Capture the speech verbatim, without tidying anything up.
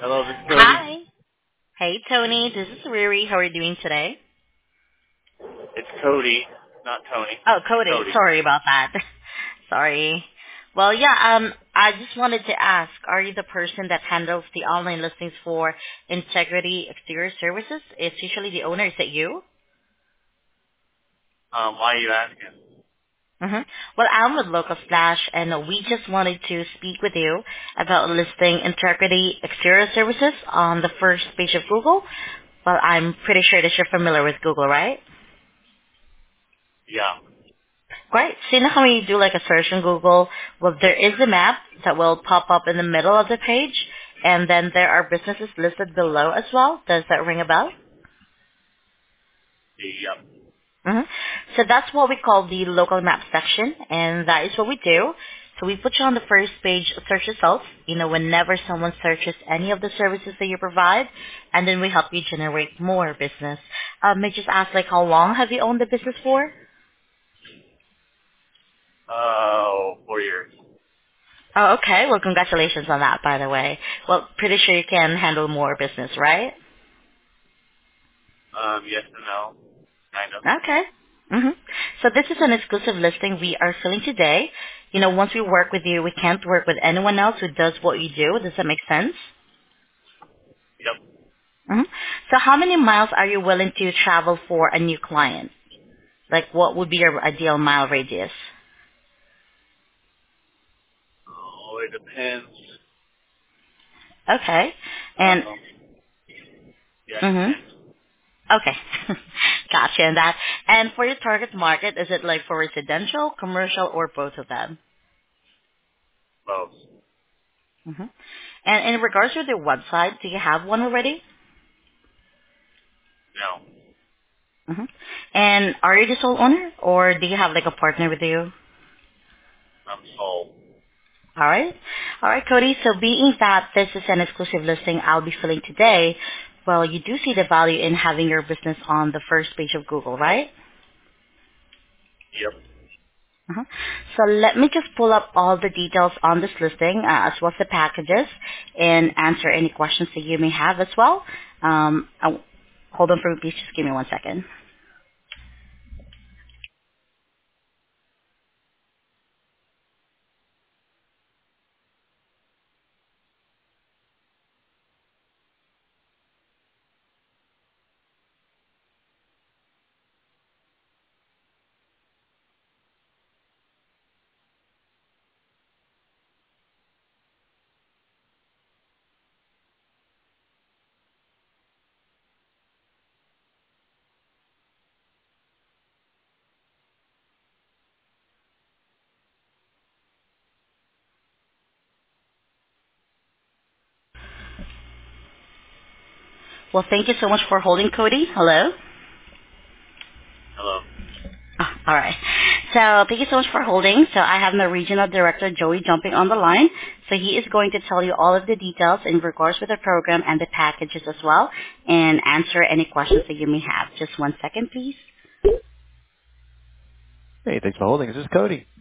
Hello, this is Cody. Hi. Hey, Tony. This is Riri. How are you doing today? It's Cody, not Tony. Oh, Cody. Cody. Sorry about that. Sorry. Well, yeah, um, I just wanted to ask, are you the person that handles the online listings for Integrity Exterior Services? It's usually the owner. Is it you? Um, why are you asking? Mm-hmm. Well, I'm with Local Slash, and we just wanted to speak with you about listing Integrity Exterior Services on the first page of Google. Well, I'm pretty sure that you're familiar with Google, right? Yeah. Right. So you know how when you do like a search on Google, well, there is a map that will pop up in the middle of the page, and then there are businesses listed below as well. Does that ring a bell? Yep. hmm So that's what we call the local map section, and that is what we do. So we put you on the first page of search results, you know, whenever someone searches any of the services that you provide, and then we help you generate more business. Um, may I just ask, like, how long have you owned the business for? Oh, four years. Oh, okay. Well, congratulations on that, by the way. Well, pretty sure you can handle more business, right? Um, yes and no. Kind of. Okay. hmm So this is an exclusive listing we are filling today. You know, once we work with you, we can't work with anyone else who does what you do. Does that make sense? Yep. hmm So how many miles are you willing to travel for a new client? Like, what would be your ideal mile radius? Oh, it depends. Okay. And, Um, yeah, it hmm depends. Okay. Gotcha. And that. And for your target market, is it like for residential, commercial, or both of them? Both. hmm And in regards to their website, do you have one already? No. hmm And are you the sole owner, or do you have like a partner with you? I'm sold. All right. All right, Cody. So being that this is an exclusive listing I'll be filling today, well, you do see the value in having your business on the first page of Google, right? Yep. uh So let me just pull up all the details on this listing, uh, as well as the packages, and answer any questions that you may have as well. Um, I, hold on for me, please. Just give me one second. Well, thank you so much for holding, Cody. Hello. Hello. Oh, all right. So thank you so much for holding. So I have my regional director, Joey, jumping on the line. So he is going to tell you all of the details in regards with the program and the packages as well, and answer any questions that you may have. Just one second, please. Hey, thanks for holding. This is Cody.